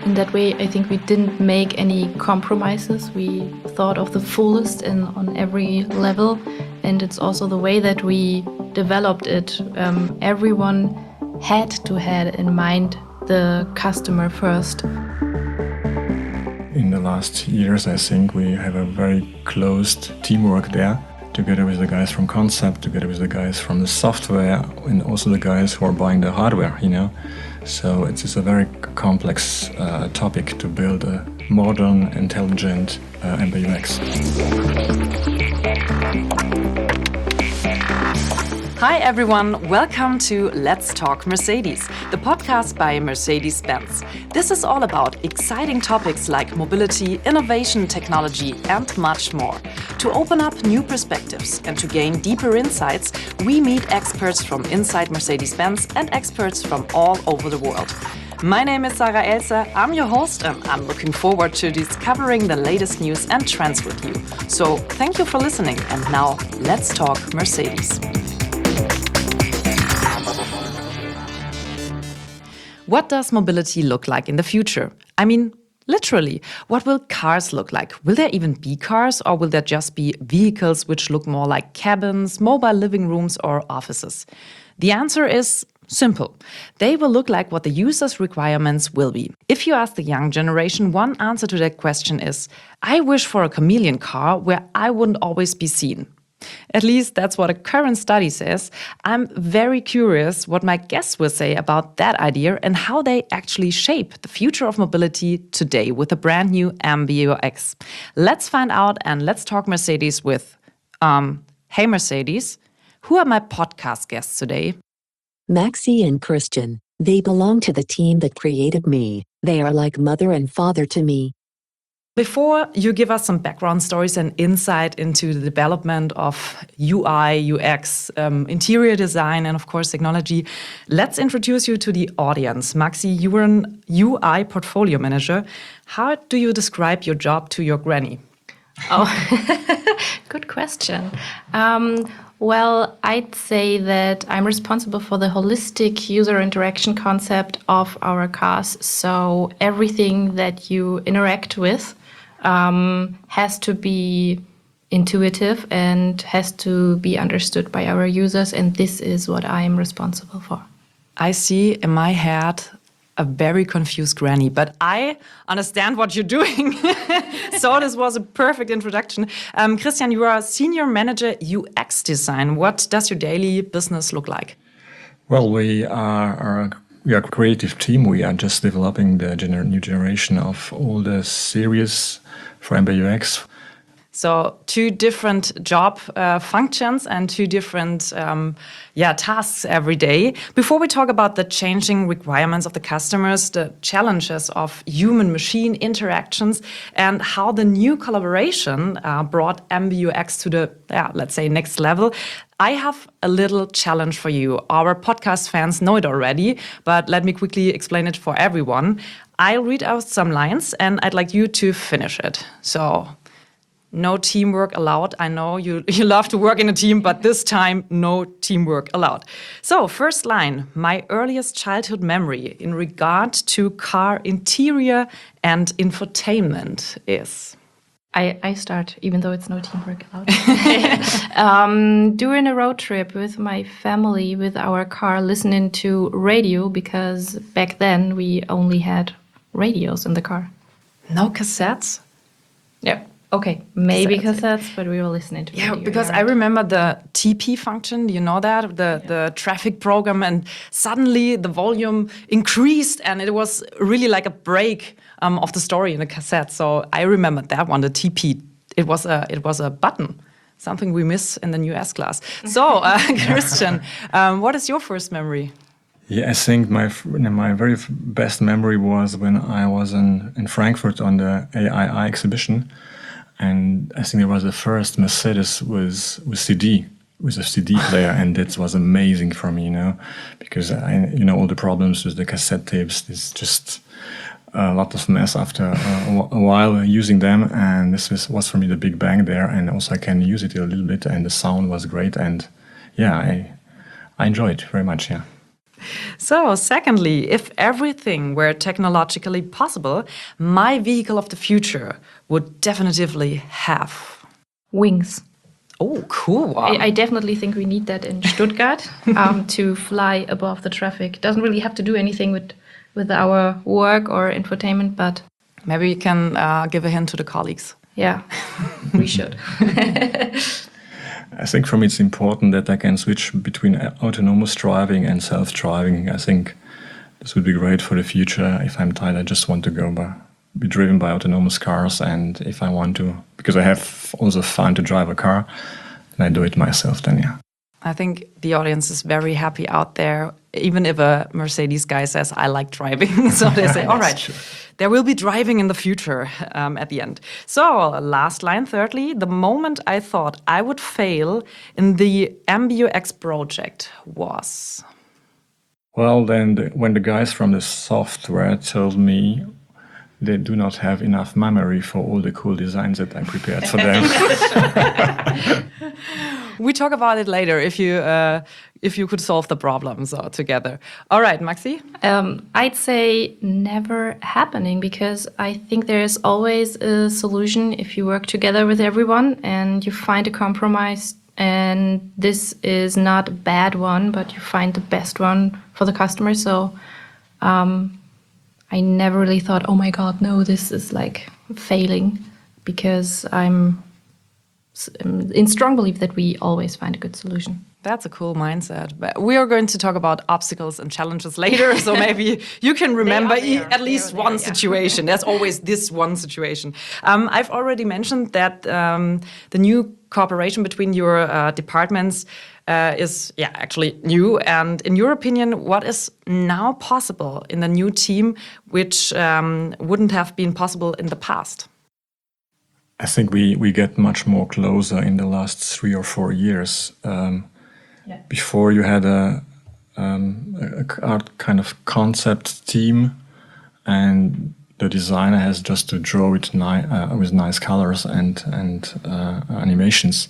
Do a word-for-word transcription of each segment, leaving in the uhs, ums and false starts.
In that way, I think we didn't make any compromises. We thought of the fullest in, on every level. And it's also the way that we developed it. Um, everyone had to have in mind the customer first. In the last years, I think we have a very closed teamwork there, together with the guys from concept, together with the guys from the software, and also the guys who are buying the hardware, you know. So it's, it's a very complex uh, topic to build a modern, intelligent uh, M B U X. Hi everyone, welcome to Let's Talk Mercedes, the podcast by Mercedes-Benz. This is all about exciting topics like mobility, innovation, technology, and much more. To open up new perspectives and to gain deeper insights, we meet experts from inside Mercedes-Benz and experts from all over the world. My name is Sarah Elser, I'm your host, and I'm looking forward to discovering the latest news and trends with you. So thank you for listening, and now let's talk Mercedes. What does mobility look like in the future? I mean, literally, what will cars look like? Will there even be cars, or will there just be vehicles which look more like cabins, mobile living rooms, or offices? The answer is simple. They will look like what the user's requirements will be. If you ask the young generation, one answer to that question is, I wish for a chameleon car where I wouldn't always be seen. At least that's what a current study says. I'm very curious what my guests will say about that idea and how they actually shape the future of mobility today with a brand new M B U X. Let's find out, and let's talk Mercedes with, um, hey Mercedes, who are my podcast guests today? Maxi and Christian. They belong to the team that created me. They are like mother and father to me. Before you give us some background stories and insight into the development of U I, U X, um, interior design, and of course technology, let's introduce you to the audience. Maxi, you were an U I portfolio manager. How do you describe your job to your granny? Oh, good question. Um, well, I'd say that I'm responsible for the holistic user interaction concept of our cars. So everything that you interact with um, has to be intuitive and has to be understood by our users. And this is what I'm responsible for. I see in my head a very confused granny, but I understand what you're doing. So this was a perfect introduction. Um, Christian, you are a senior manager U X design. What does your daily business look like? Well, we are, are we are a creative team. We are just developing the gener- new generation of all the series for M B U X. So two different job uh, functions and two different um, yeah, tasks every day. Before we talk about the changing requirements of the customers, the challenges of human-machine interactions, and how the new collaboration uh, brought M B U X to the, yeah, let's say, next level, I have a little challenge for you. Our podcast fans know it already, but let me quickly explain it for everyone. I'll read out some lines, and I'd like you to finish it. So, no teamwork allowed. I know you, you love to work in a team, but this time, no teamwork allowed. So, first line, my earliest childhood memory in regard to car interior and infotainment is... I, I start, even though it's no teamwork allowed. um, during a road trip with my family, with our car, listening to radio, because back then we only had radios in the car. No cassettes? Yeah. Okay, maybe Cassettes. cassettes, but we were listening to Yeah, radio. because I remember the T P function, you know that? The, yeah. the traffic program, and suddenly the volume increased and it was really like a break um, of the story in the cassette. So I remember that one, the T P. It was a, it was a button, something we miss in the new S class. So, uh, Christian, um, what is your first memory? Yeah, I think my my very best memory was when I was in, in Frankfurt on the A I I exhibition. And I think it was the first Mercedes with with C D, with a C D player, and that was amazing for me, you know, because I, you know, all the problems with the cassette tapes. It's just a lot of mess after a, a while using them, and this was, was for me the big bang there, and also I can use it a little bit, and the sound was great, and yeah, I I enjoy it very much, yeah. So, secondly, if everything were technologically possible, my vehicle of the future would definitively have. Wings. Oh, cool one. I, I definitely think we need that in Stuttgart um, to fly above the traffic. Doesn't really have to do anything with, with our work or infotainment, but Maybe you can uh, give a hint to the colleagues. yeah, we should. I think for me it's important that I can switch between autonomous driving and self-driving. I think this would be great for the future. If I'm tired, I just want to go by, be driven by autonomous cars. And if I want to, because I have also fun to drive a car, and I do it myself, then yeah. I think the audience is very happy out there, even if a Mercedes guy says, I like driving. So they say, all right, true. there will be driving in the future um, at the end. So, last line, thirdly, the moment I thought I would fail in the M B U X project was. Well, then the, when the guys from the software told me they do not have enough memory for all the cool designs that I prepared for them. We talk about it later if you uh, if you could solve the problems uh, together. All right, Maxi? Um, I'd say never happening, because I think there's always a solution if you work together with everyone and you find a compromise. And this is not a bad one, but you find the best one for the customer. So um, I never really thought, oh my God, no, this is like failing, because I'm in strong belief that we always find a good solution. That's a cool mindset. But we are going to talk about obstacles and challenges later, so maybe you can remember are there. e- at They least are there, one yeah. situation. There's always this one situation. Um, I've already mentioned that um, the new cooperation between your uh, departments uh, is, yeah, actually new. And in your opinion, what is now possible in the new team, which um, wouldn't have been possible in the past? I think we, we get much more closer in the last three or four years. Um, Yeah. Before you had a, um, a, a kind of concept team, and the designer has just to draw it ni- uh, with nice colors and and uh, animations.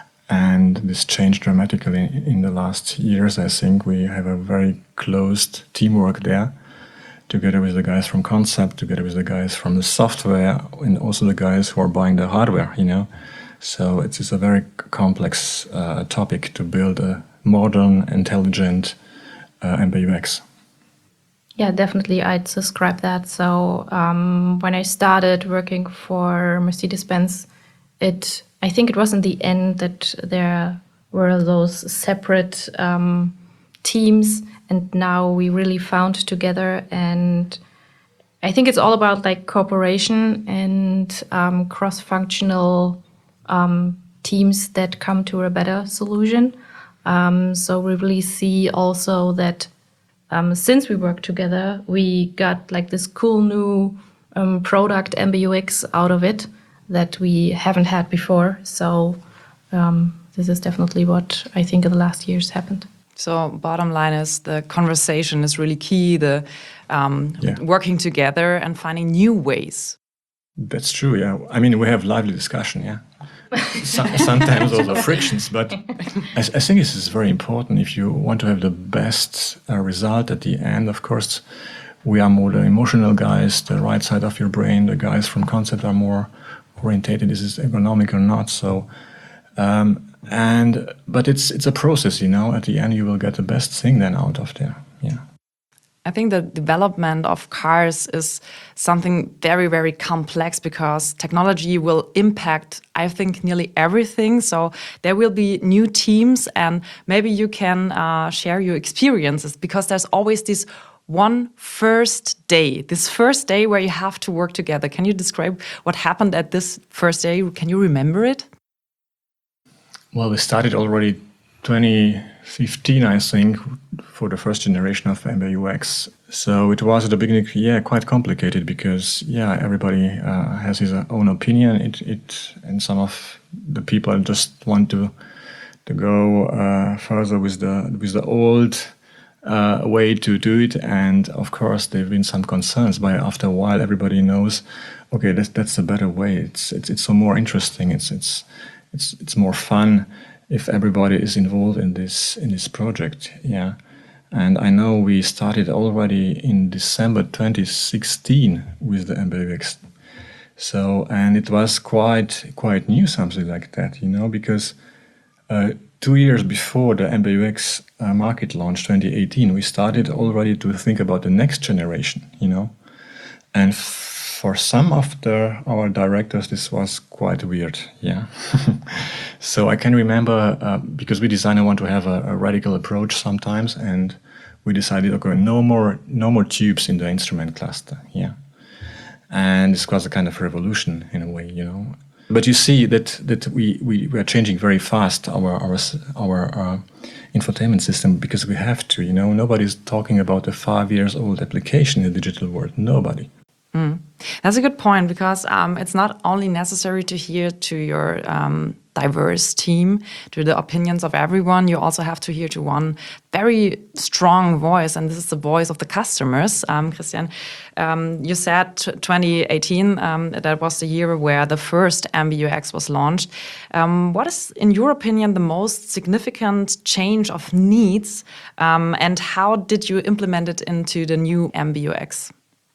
And this changed dramatically in the last years. I think we have a very closed teamwork there, together with the guys from concept, together with the guys from the software, and also the guys who are buying the hardware, you know. So it is a very complex uh, topic to build a modern, intelligent uh, M B U X. Yeah, definitely, I'd subscribe that. So um, when I started working for Mercedes-Benz, it I think it was in the end that there were those separate um, teams, and now we really found together. And I think it's all about like cooperation and um, cross-functional um, teams that come to a better solution. Um, so we really see also that um, since we work together, we got like this cool new um, product M B U X out of it that we haven't had before. So um, this is definitely what I think in the last years happened. So bottom line is the conversation is really key, the um, Yeah. working together and finding new ways. That's true, yeah. I mean, we have lively discussion, yeah. So, sometimes also frictions, but I, I think this is very important. If you want to have the best uh, result at the end, of course, we are more the emotional guys, the right side of your brain. The guys from concept are more orientated. Is this ergonomic or not? So, um, and but it's it's a process, you know. At the end, you will get the best thing then out of there. Yeah. I think the development of cars is something very, very complex because technology will impact, I think, nearly everything. So there will be new teams, and maybe you can uh, share your experiences, because there's always this one first day, this first day where you have to work together. Can you describe what happened at this first day? Can you remember it? Well, we started already twenty fifteen, I think, for the first generation of M B U X. So it was at the beginning, yeah, quite complicated because, yeah, everybody uh, has his own opinion. It, it, and some of the people just want to to go uh, further with the with the old uh, way to do it. And of course, there've been some concerns. But after a while, everybody knows, okay, that's that's a better way. It's it's it's so more interesting. It's it's it's it's more fun if everybody is involved in this in this project, yeah. And I know we started already in December twenty sixteen with the M B U X. So, and it was quite quite new, something like that, you know, because uh, two years before the M B U X uh, market launch, twenty eighteen, we started already to think about the next generation, you know. And for some of the our directors, this was quite weird, yeah. So I can remember, uh, because we designer want to have a, a radical approach sometimes, and we decided, okay, no more, no more tubes in the instrument cluster, yeah. And this was a kind of revolution in a way, you know. But you see that that we, we, we are changing very fast our our our uh, infotainment system, because we have to, you know. Nobody's talking about a five years old application in the digital world. Nobody. Mm. That's a good point, because um, it's not only necessary to hear to your um, diverse team, to the opinions of everyone. You also have to hear to one very strong voice, and this is the voice of the customers. Um, Christian, um, you said twenty eighteen, um, that was the year where the first M B U X was launched. Um, what is, in your opinion, the most significant change of needs, um, and how did you implement it into the new M B U X?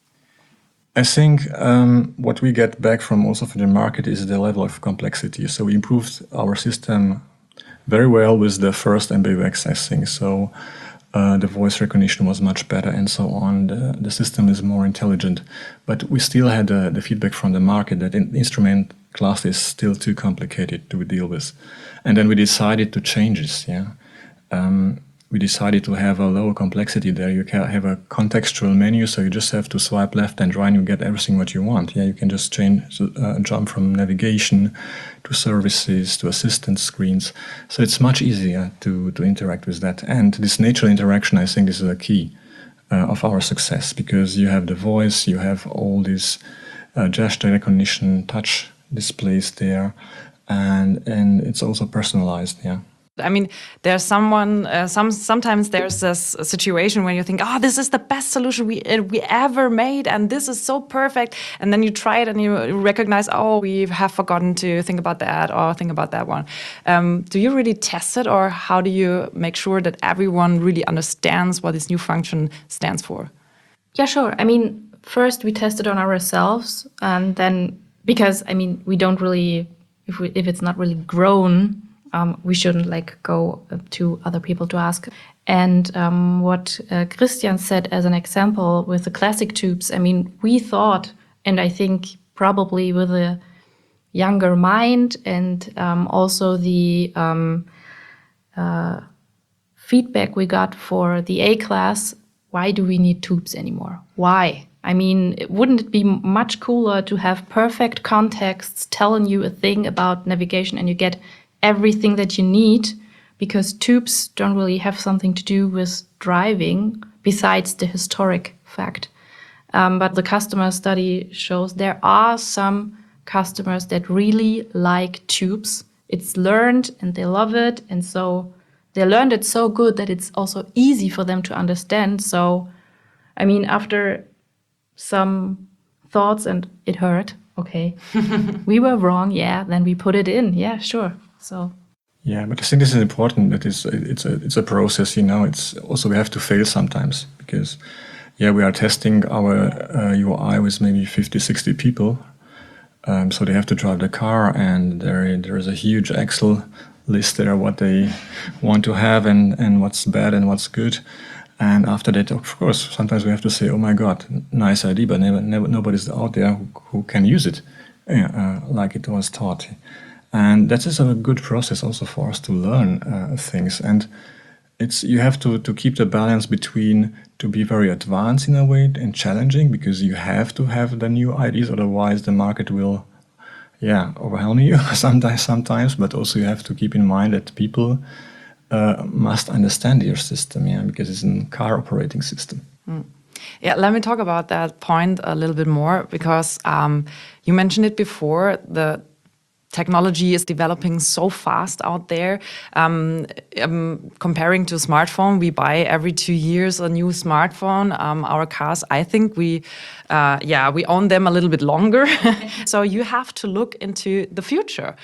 I think um, what we get back from also from the market is the level of complexity. So we improved our system very well with the first M B U X, I think. So uh, the voice recognition was much better and so on. The, the system is more intelligent. But we still had uh, the feedback from the market that the instrument class is still too complicated to deal with. And then we decided to change this, yeah. Um, we decided to have a lower complexity there. You can have a contextual menu, so you just have to swipe left and right and you get everything what you want. Yeah, you can just change, uh, jump from navigation to services to assistance screens. So it's much easier to, to interact with that. And this natural interaction, I think, is a key uh, of our success, because you have the voice, you have all this uh, gesture recognition, touch displays there, and and it's also personalized. Yeah. I mean, there's someone, uh, some sometimes there's this situation when you think, oh, this is the best solution we uh, we ever made, and this is so perfect. And then you try it and you recognize, oh, we have forgotten to think about that or think about that one. Um, do you really test it, or how do you make sure that everyone really understands what this new function stands for? Yeah, sure. I mean, first we test it on ourselves, and then, because, I mean, we don't really, if, we, if it's not really grown, Um, we shouldn't like go to other people to ask. And um, what uh, Christian said as an example with the classic tubes, I mean, we thought, and I think probably with a younger mind and um, also the um, uh, feedback we got for the A class, why do we need tubes anymore? Why? I mean, wouldn't it be much cooler to have perfect contexts telling you a thing about navigation and you get everything that you need, because tubes don't really have something to do with driving besides the historic fact. Um, but the customer study shows there are some customers that really like tubes. It's learned and they love it. And so they learned it so good that it's also easy for them to understand. So, I mean, after some thoughts, and it hurt, okay, we were wrong, yeah, then we put it in, yeah, sure. So yeah, but I think this is important. That it's it's a it's a process. You know, it's also we have to fail sometimes, because yeah, we are testing our uh, U I with maybe fifty, sixty people. Um, so they have to drive the car, and there there is a huge Excel list there what they want to have and and what's bad and what's good. And after that, of course, sometimes we have to say, oh my God, nice idea, but never, never nobody's out there who, who can use it uh, like it was taught. And that is a good process also for us to learn uh, things. And it's you have to, to keep the balance between to be very advanced in a way and challenging, because you have to have the new ideas, otherwise the market will, yeah, overwhelm you sometimes. Sometimes, but also you have to keep in mind that people uh, must understand your system, yeah, because it's a car operating system. Mm. Yeah, let me talk about that point a little bit more, because um, you mentioned it before, the technology is developing so fast out there. Um, um, comparing to smartphone, we buy every two years a new smartphone. Um, our cars, I think we, uh, yeah, we own them a little bit longer. So you have to look into the future.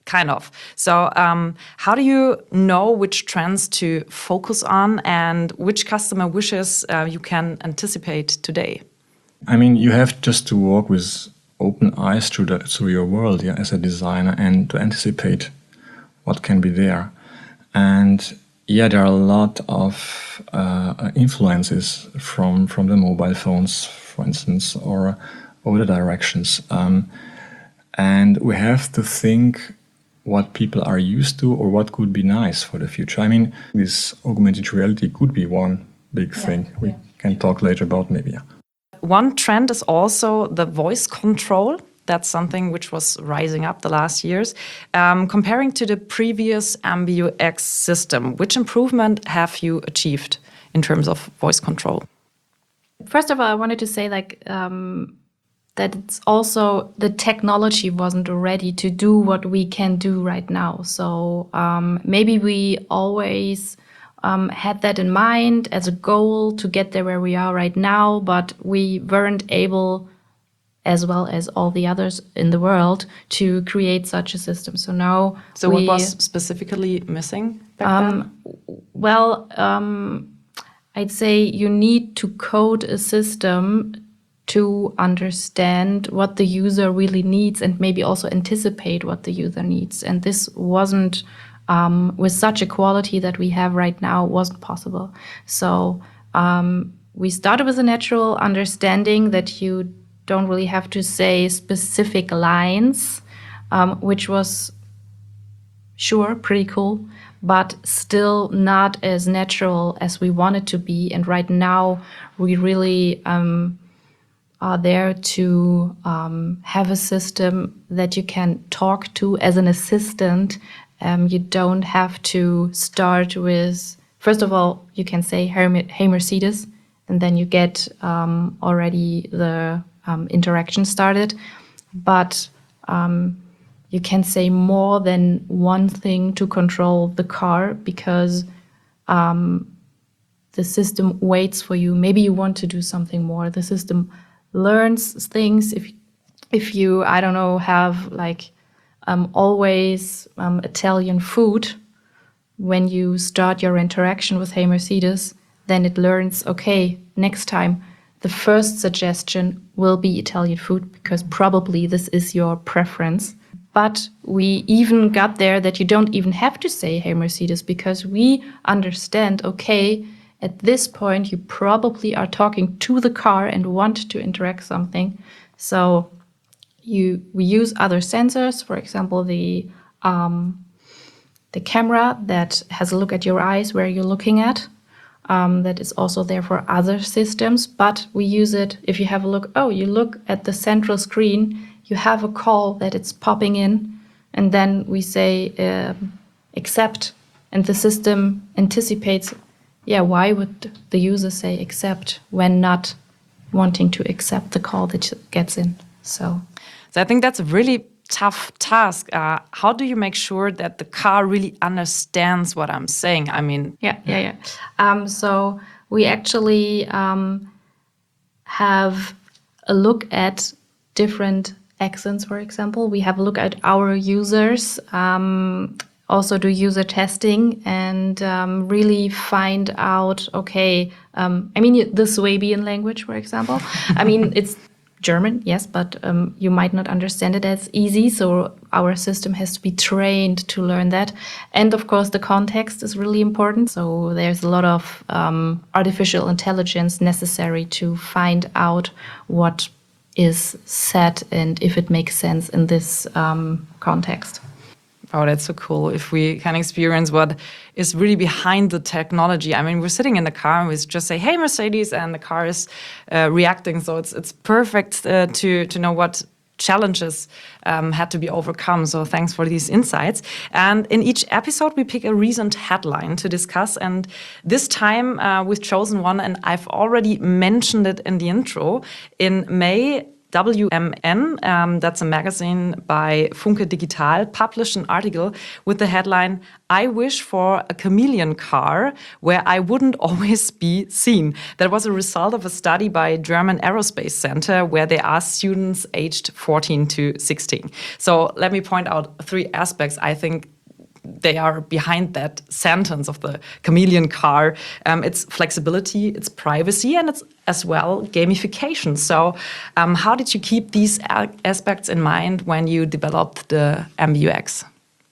kind of. So um, how do you know which trends to focus on and which customer wishes uh, you can anticipate today? I mean, you have just to walk with open eyes through, the, through your world, yeah, as a designer, and to anticipate what can be there. And yeah, there are a lot of uh, influences from, from the mobile phones, for instance, or other directions. Um, and we have to think what people are used to or what could be nice for the future. I mean, this augmented reality could be one big yeah, thing. We yeah. can talk later about maybe. Yeah. One trend is also the voice control. That's something which was rising up the last years. Um, comparing to the previous AmbiUX system, which improvement have you achieved in terms of voice control? First of all, I wanted to say like um, that it's also the technology wasn't ready to do what we can do right now. So um, maybe we always um, had that in mind as a goal to get there where we are right now, but we weren't able, as well as all the others in the world, to create such a system. So now, so we, what was specifically missing back um, then? Well, um, I'd say you need to code a system to understand what the user really needs and maybe also anticipate what the user needs. And this wasn't um, with such a quality that we have right now, wasn't possible. So um, we started with a natural understanding that you don't really have to say specific lines, um, which was sure pretty cool, but still not as natural as we want it to be. And right now we really um, are there to um, have a system that you can talk to as an assistant. Um, you don't have to start with, first of all, you can say, hey Mercedes, and then you get um, already the um, interaction started. But um, you can say more than one thing to control the car, because um, the system waits for you. Maybe you want to do something more. The system learns things. If if you, I don't know, have like um, always um, Italian food, when you start your interaction with Hey Mercedes, then it learns, okay, next time the first suggestion will be Italian food, because probably this is your preference. But we even got there that you don't even have to say Hey Mercedes, because we understand, okay, at this point, you probably are talking to the car and want to interact something. So you we use other sensors, for example, the um, the camera that has a look at your eyes where you're looking at. Um, that is also there for other systems, but we use it if you have a look. Oh, you look at the central screen, you have a call that it's popping in, and then we say uh, accept, and the system anticipates. Yeah, why would the user say accept when not wanting to accept the call that gets in? So, so I think that's a really tough task. Uh, how do you make sure that the car really understands what I'm saying? I mean, yeah, yeah, yeah. Um, so we actually um, have a look at different accents, for example. We have a look at our users. Um, also do user testing and um, really find out, okay, um, I mean, the Swabian language, for example. I mean, it's German, yes, but um, you might not understand it as easy. So our system has to be trained to learn that. And of course, the context is really important. So there's a lot of um, artificial intelligence necessary to find out what is said and if it makes sense in this um, context. Oh, that's so cool. If we can experience what is really behind the technology. I mean, we're sitting in the car and we just say, hey, Mercedes, and the car is uh, reacting. So it's it's perfect uh, to, to know what challenges um, had to be overcome. So thanks for these insights. And in each episode, we pick a recent headline to discuss. And this time uh, we've chosen one, and I've already mentioned it in the intro. In May W M N, um, that's a magazine by Funke Digital, published an article with the headline, "I wish for a chameleon car where I wouldn't always be seen." That was a result of a study by German Aerospace Center where they asked students aged fourteen to sixteen. So let me point out three aspects I think they are behind that sentence of the chameleon car. Um, it's flexibility, it's privacy, and it's as well gamification. So um, how did you keep these a- aspects in mind when you developed the M B U X?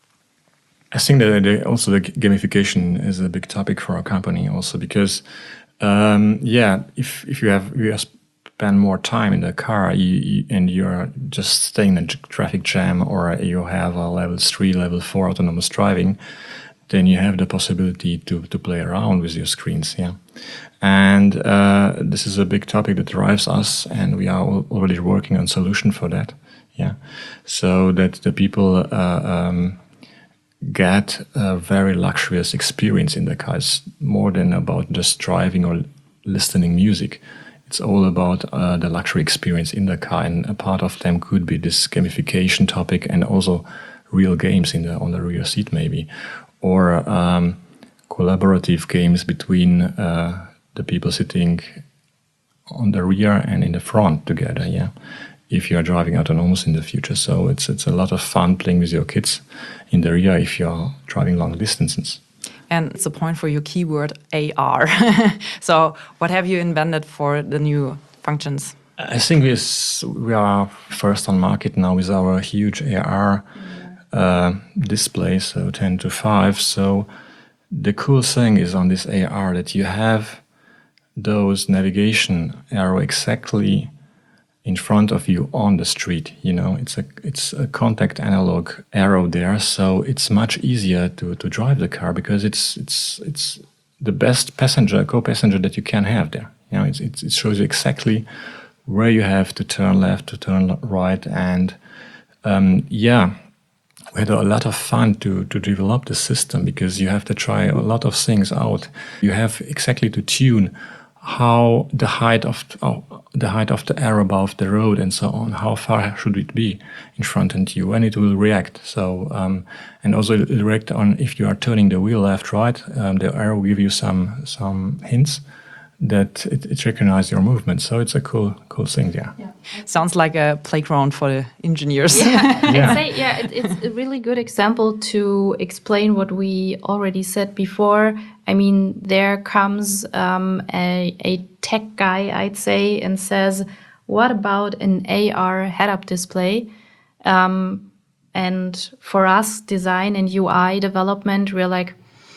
I think that the, also the gamification is a big topic for our company also because, um, yeah, if if you have you spend more time in the car you, you, and you're just staying in a traffic jam, or you have a level three, level four autonomous driving, then you have the possibility to to play around with your screens, yeah. And uh, this is a big topic that drives us, and we are al- already working on solution for that, yeah. So that the people. Uh, um, get a very luxurious experience in the car. It's more than about just driving or listening music. It's all about uh, the luxury experience in the car, and a part of them could be this gamification topic and also real games in the on the rear seat maybe, or um, collaborative games between uh, the people sitting on the rear and in the front together, yeah. If you are driving autonomous in the future. So it's it's a lot of fun playing with your kids in the rear if you're driving long distances. And it's a point for your keyword A R. So what have you invented for the new functions? I think we we are first on market now with our huge A R uh, display, so ten to five. So the cool thing is on this A R that you have those navigation arrow exactly in front of you on the street. You know, it's a it's a contact analog arrow there, so it's much easier to, to drive the car because it's it's it's the best passenger co-passenger that you can have there. You know, it's, it's it shows you exactly where you have to turn left, to turn right, and um, yeah, we had a lot of fun to to develop the system because you have to try a lot of things out. You have exactly to tune how the height of oh, the height of the arrow above the road and so on, how far should it be in front of you, and it will react. So um, and also it will react on if you are turning the wheel left, right. Um, the arrow will give you some some hints that it, it recognizes your movement. So it's a cool cool thing, yeah. Yeah. Sounds like a playground for the engineers. Yeah, Yeah. I'd say yeah, it, it's a really good example to explain what we already said before. I mean, there comes um, a, a tech guy, I'd say, and says, "What about an A R head-up display?" Um, and for us, design and U I development, we're like,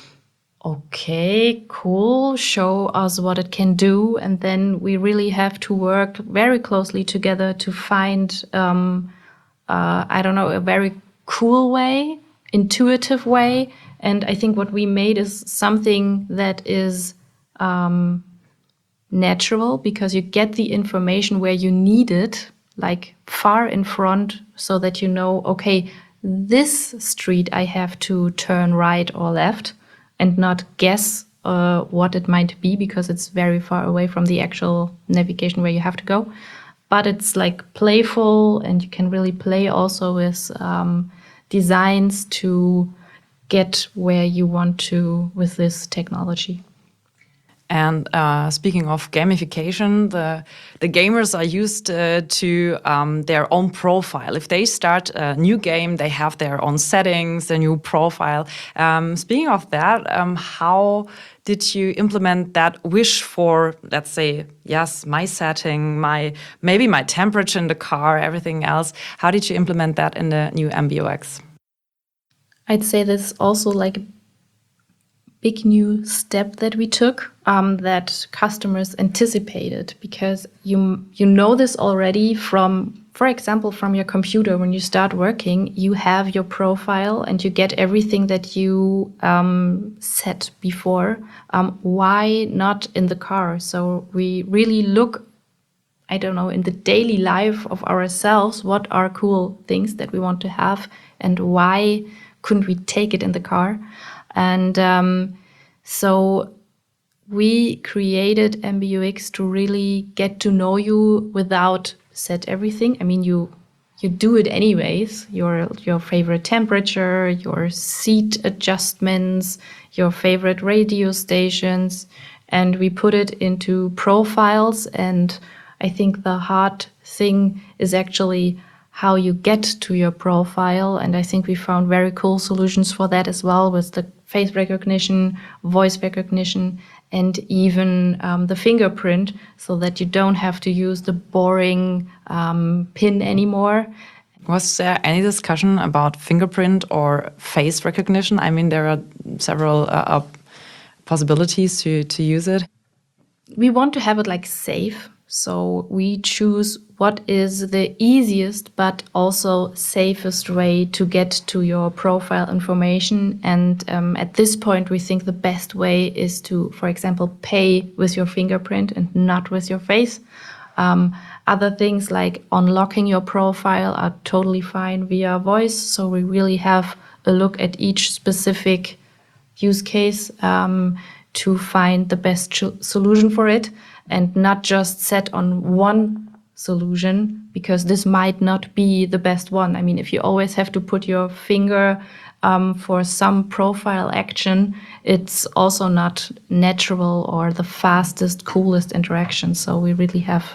okay, cool, show us what it can do. And then we really have to work very closely together to find, um, uh, I don't know, a very cool way, intuitive way. And I think what we made is something that is um, natural because you get the information where you need it, like far in front, so that you know, okay, this street I have to turn right or left, and not guess uh, what it might be because it's very far away from the actual navigation where you have to go. But it's like playful, and you can really play also with um, designs to get where you want to with this technology. And uh, speaking of gamification, the the gamers are used uh, to um, their own profile. If they start a new game, they have their own settings, their new profile. Um, speaking of that, um, how did you implement that wish for, let's say, yes, my setting, my maybe my temperature in the car, everything else? How did you implement that in the new M B U X? I'd say this also like a big new step that we took um, that customers anticipated, because you you know this already from, for example, from your computer. When you start working, you have your profile and you get everything that you um, set before. Um, why not in the car? So we really look, I don't know, in the daily life of ourselves, what are cool things that we want to have, and why couldn't we take it in the car? And um, so we created M B U X to really get to know you without set everything. I mean, you you do it anyways. Your your favorite temperature, your seat adjustments, your favorite radio stations, and we put it into profiles. And I think the hard thing is actually how you get to your profile. And I think we found very cool solutions for that as well, with the face recognition, voice recognition, and even um, the fingerprint, so that you don't have to use the boring um, pin anymore. Was there any discussion about fingerprint or face recognition? I mean, there are several uh, uh, possibilities to, to use it. We want to have it like safe. So we choose what is the easiest but also safest way to get to your profile information. And um, at this point, we think the best way is to, for example, pay with your fingerprint and not with your face. Um, other things like unlocking your profile are totally fine via voice. So we really have a look at each specific use case um, to find the best ch- solution for it, and not just set on one solution, because this might not be the best one. I mean, if you always have to put your finger um, for some profile action, it's also not natural or the fastest, coolest interaction. So we really have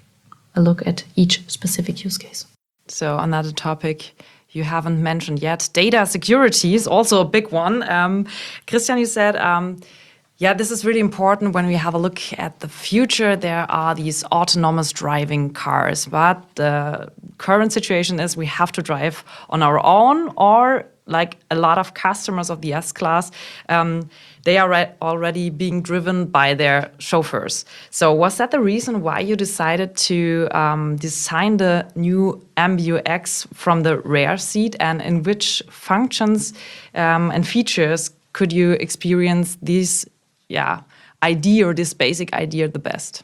a look at each specific use case. So another topic you haven't mentioned yet, data security is also a big one. Um, Christian, you said, um, yeah, this is really important when we have a look at the future. There are these autonomous driving cars, but the current situation is we have to drive on our own, or like a lot of customers of the S-Class, um, they are re- already being driven by their chauffeurs. So was that the reason why you decided to um, design the new M B U X from the rear seat, and in which functions um, and features could you experience these yeah, idea or this basic idea the best?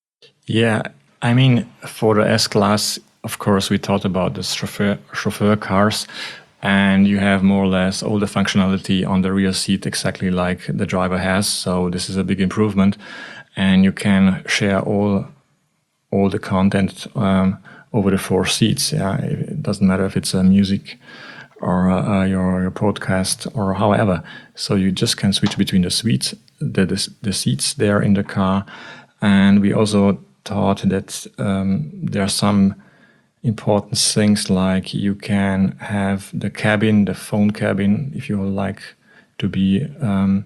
Yeah, I mean, for the S-Class, of course, we thought about the chauffeur, chauffeur cars, and you have more or less all the functionality on the rear seat exactly like the driver has. So this is a big improvement, and you can share all all the content um, over the four seats. Yeah, it doesn't matter if it's a music or uh, your, your podcast or however. So you just can switch between the suites, the, the, the seats there in the car. And we also thought that um, there are some important things, like you can have the cabin, the phone cabin, if you like to be um,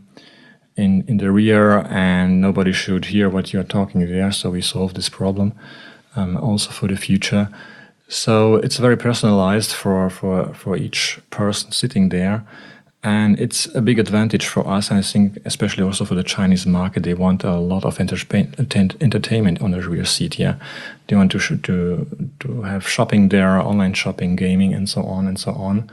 in, in the rear, and nobody should hear what you're talking there. So we solved this problem um, also for the future. So it's very personalized for, for, for each person sitting there. And it's a big advantage for us. And I think especially also for the Chinese market, they want a lot of entertainment entertainment on the rear seat. Yeah, they want to, to, to have shopping there, online shopping, gaming, and so on and so on.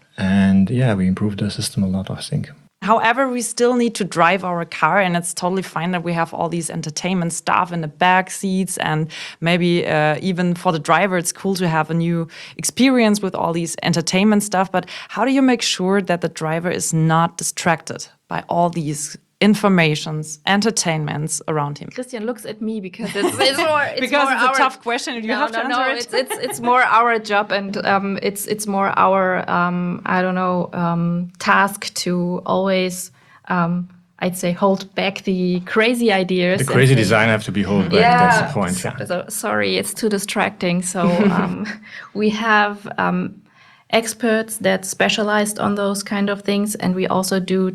And yeah, we improved the system a lot, I think. However, we still need to drive our car, and it's totally fine that we have all these entertainment stuff in the back seats, and maybe uh, even for the driver, it's cool to have a new experience with all these entertainment stuff. But how do you make sure that the driver is not distracted by all these informations, entertainments around him? Christian looks at me because it's, it's more it's because more it's our, a tough question and you no, have no, to no, answer it's, it. it's it's more our job, and um, it's it's more our um, I don't know um, task to always um, I'd say hold back the crazy ideas. The crazy and design have to be held back. Yeah. That's the point. Yeah. So, sorry, it's too distracting. So um, we have um, experts that specialized on those kind of things, and we also do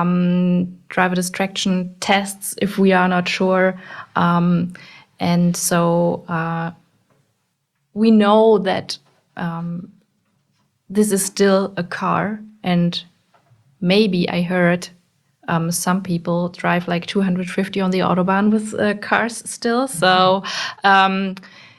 um, driver distraction tests if we are not sure. Um, and so uh, we know that um, this is still a car, and maybe I heard um, some people drive like two hundred fifty on the Autobahn with uh, cars still. So um,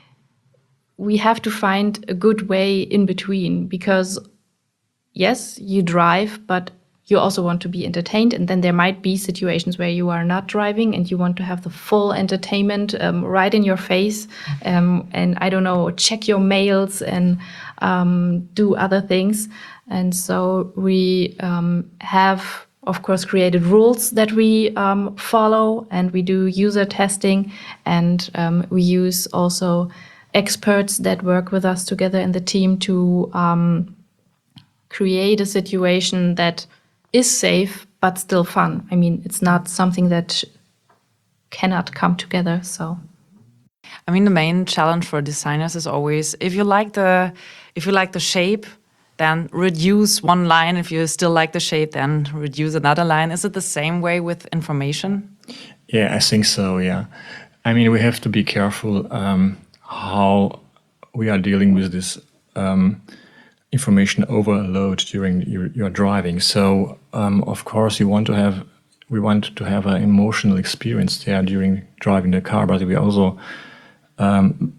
we have to find a good way in between, because yes, you drive, but you also want to be entertained. And then there might be situations where you are not driving and you want to have the full entertainment um, right in your face. Um, and I don't know, check your mails and um, do other things. And so we um, have, of course, created rules that we um, follow, and we do user testing, and um, we use also experts that work with us together in the team to um, create a situation that is safe but still fun. I mean, it's not something that cannot come together. So, I mean, the main challenge for designers is always if you like the if you like the shape, then reduce one line. If you still like the shape, then reduce another line. Is it the same way with information? Yeah, I think so. Yeah, I mean, we have to be careful um, how we are dealing with this um, information overload during your, your driving. So, um, of course, you want to have we want to have an emotional experience there during driving the car, but we also um,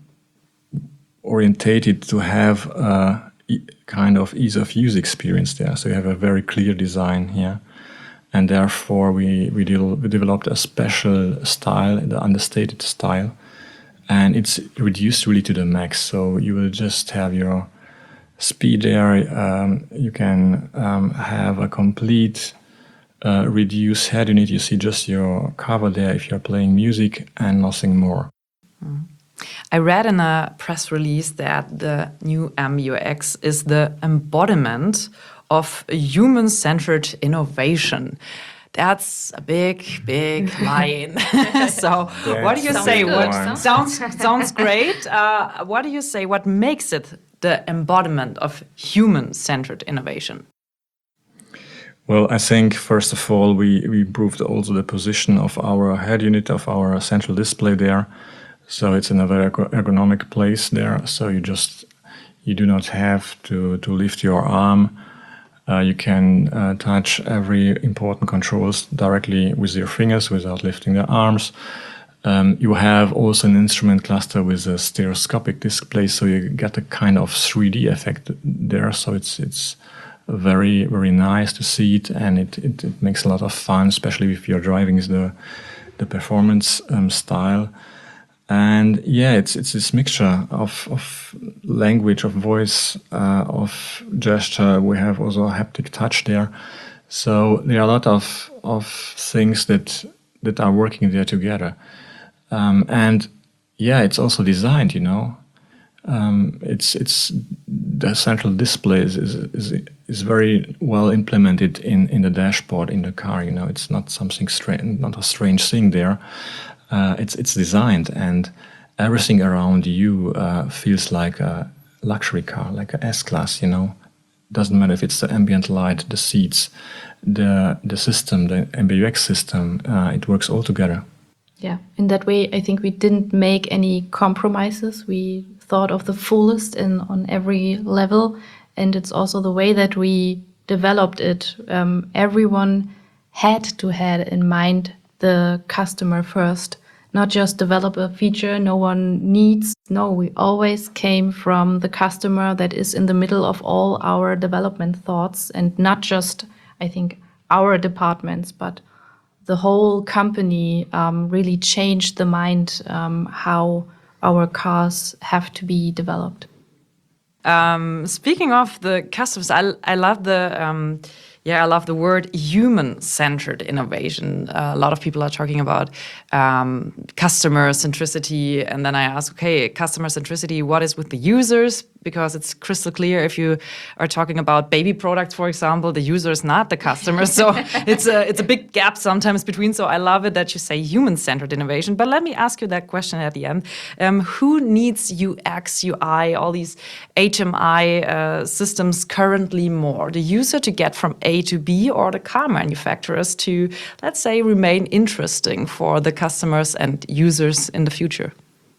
orientated to have a e- kind of ease of use experience there. So you have a very clear design here. And therefore, we, we, deal, we developed a special style, the understated style. And it's reduced really to the max. So you will just have your speed there. Um, you can um, have a complete uh, reduced head unit. You see just your cover there if you're playing music and nothing more. Mm. I read in a press release that the new M U X is the embodiment of a human-centered innovation. That's a big, big line. So, what do you Sounds say? good. What sounds sounds great. Uh, what do you say? What makes it the embodiment of human-centered innovation? Well, I think first of all we we improved also the position of our head unit of our central display there. So it's in a very ergonomic place there. So you just you do not have to to lift your arm. Uh, you can uh, touch every important controls directly with your fingers without lifting the arms. Um, you have also an instrument cluster with a stereoscopic display, so you get a kind of three D effect there. So it's it's very very nice to see it, and it, it, it makes a lot of fun, especially if you're driving the the performance um, style. And yeah, it's it's this mixture of, of language, of voice, uh, of gesture. We have also a haptic touch there. So there are a lot of of things that that are working there together. Um, and yeah, it's also designed, you know. Um, it's it's the central display is, is is is very well implemented in in the dashboard in the car. You know, it's not something strange, not a strange thing there. Uh, it's it's designed, and everything around you uh, feels like a luxury car, like a S-Class, you know. Doesn't matter if it's the ambient light, the seats, the the system, the M B U X system, uh, it works all together. yeah, in that way, I think we didn't make any compromises. We thought of the fullest in on every level, and it's also the way that we developed it. Um, everyone had to have in mind the customer first, not just develop a feature no one needs. No, we always came from the customer that is in the middle of all our development thoughts, and not just, I think, our departments, but the whole company um, really changed the mind um, how our cars have to be developed. Um, speaking of the customers, I, I love the um, yeah I love the word human-centered innovation. Uh, a lot of people are talking about um, customer centricity, and then I ask, okay, customer centricity, what is with the users? Because it's crystal clear if you are talking about baby products, for example, the user is not the customer. So it's a it's a big gap sometimes between. So I love it that you say human-centered innovation. But let me ask you that question at the end: um, who needs U X, U I, all these H M I uh, systems currently more? The user to get from A to B, or the car manufacturers to, let's say, remain interesting for the customers and users in the future?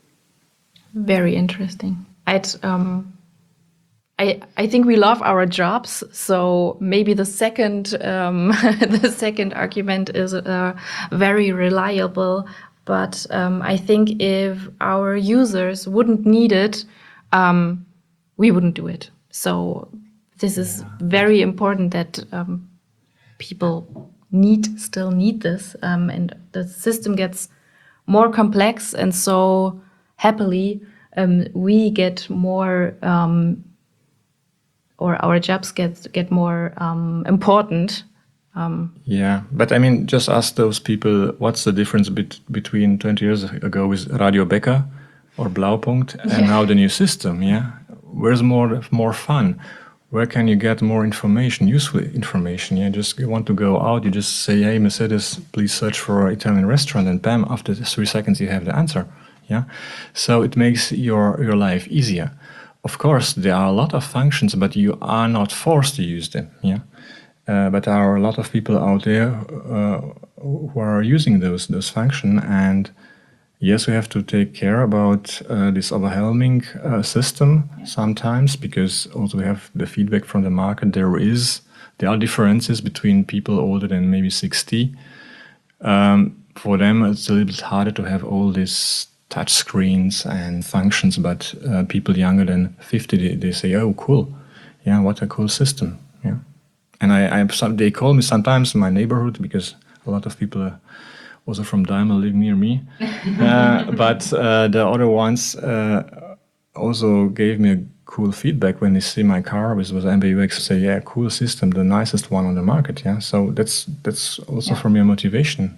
Very interesting. I'd, um, I, I think we love our jobs, so maybe the second um, the second argument is uh, very reliable. But um, I think if our users wouldn't need it, um, we wouldn't do it. So this is very important that um, people need still need this, um, and the system gets more complex, and so happily. Um, we get more, um, or our jobs get get more um, important. Um, yeah, but I mean, just ask those people, what's the difference bet- between twenty years ago with Radio Becker or Blaupunkt, and now the new system, yeah? Where's more more fun? Where can you get more information, useful information? Yeah, just you want to go out, you just say, hey, Mercedes, please search for an Italian restaurant, and bam, after three seconds you have the answer. Yeah, so it makes your, your life easier. Of course, there are a lot of functions, but you are not forced to use them. Yeah, uh, but there are a lot of people out there uh, who are using those those functions, and yes, we have to take care about uh, this overwhelming uh, system sometimes, because also we have the feedback from the market. There is there are differences between people older than maybe sixty. Um, for them, it's a little bit harder to have all these touch screens and functions, but uh, people younger than fifty, they, they say, "Oh, cool! Yeah, what a cool system!" Yeah, and I, I some, they call me sometimes in my neighborhood, because a lot of people are also from Daimler live near me, uh, but uh, the other ones uh, also gave me a cool feedback when they see my car with with M B U X. Say, "Yeah, cool system, the nicest one on the market." Yeah, so that's that's also Yeah. for me a motivation.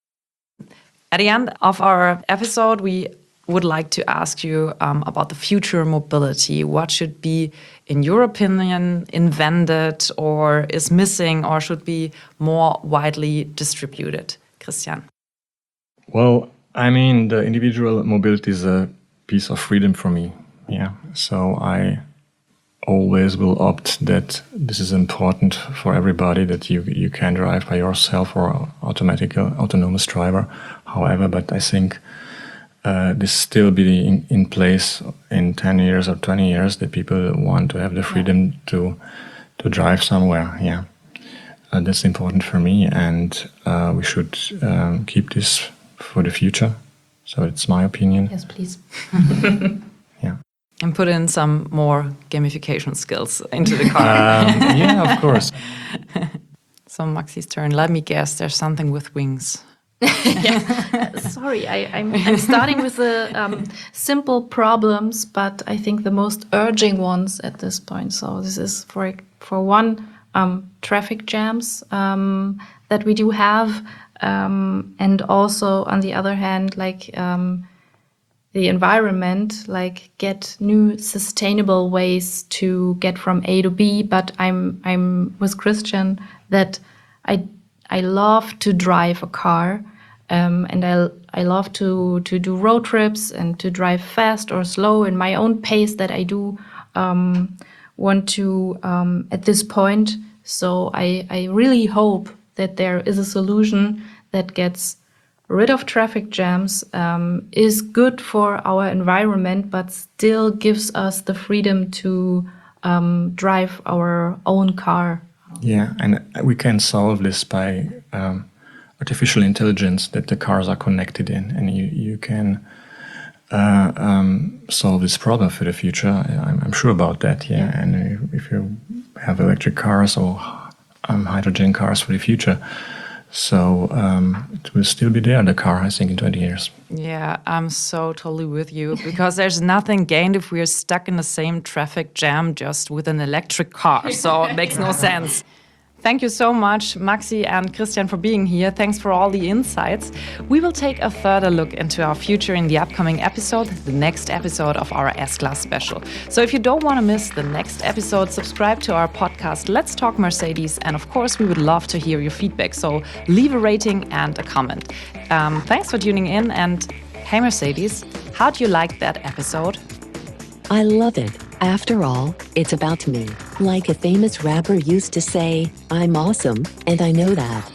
At the end of our episode, we would like to ask you um, about the future mobility. What should be, in your opinion, invented or is missing or should be more widely distributed? Christian. Well, I mean, the individual mobility is a piece of freedom for me. Yeah, so I always will opt that this is important for everybody, that you you can drive by yourself or automatic uh, autonomous driver. However, but I think uh, this still be in, in place in ten years or twenty years, that people want to have the freedom to to drive somewhere. Yeah, uh, that's important for me, and uh, we should um, keep this for the future. So it's my opinion. Yes, please. Yeah. And put in some more gamification skills into the car. Um, yeah, of course. So Maxi's turn. Let me guess, there's something with wings. Sorry, I, I'm, I'm starting with the um, simple problems, but I think the most urging ones at this point. So this is for for one, um, traffic jams um, that we do have, um, and also on the other hand, like um, the environment, like get new sustainable ways to get from A to B. But I'm I'm with Christian that I I love to drive a car, um, and I I love to to do road trips and to drive fast or slow in my own pace that I do um, want to um, at this point. So I I really hope that there is a solution that gets rid of traffic jams, um, is good for our environment, but still gives us the freedom to um, drive our own car. Yeah, and we can solve this by um, artificial intelligence, that the cars are connected in, and you, you can uh, um, solve this problem for the future. I'm, I'm sure about that, yeah. yeah. And if you have electric cars or um, hydrogen cars for the future, so um, it will still be there, the car, I think, in twenty years. Yeah, I'm so totally with you, because there's nothing gained if we're stuck in the same traffic jam just with an electric car. So it makes no sense. Thank you so much, Maxi and Christian, for being here. Thanks for all the insights. We will take a further look into our future in the upcoming episode, the next episode of our S-Class special. So if you don't want to miss the next episode, subscribe to our podcast, Let's Talk Mercedes. And of course, we would love to hear your feedback. So leave a rating and a comment. Um, thanks for tuning in. And hey, Mercedes, how do you like that episode? I love it. After all, it's about me. Like a famous rapper used to say, I'm awesome, and I know that.